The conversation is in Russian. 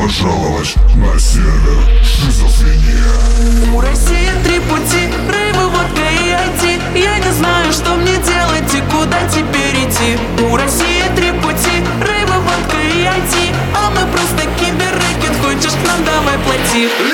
пожаловать на сервер Шизофрения. У России 3 пути: рыба, водка и IT. Я не знаю, что мне делать и куда теперь идти. У России 3 пути: рыба, водка и IT. А мы просто киберрэкет, хочешь к нам, давай плати.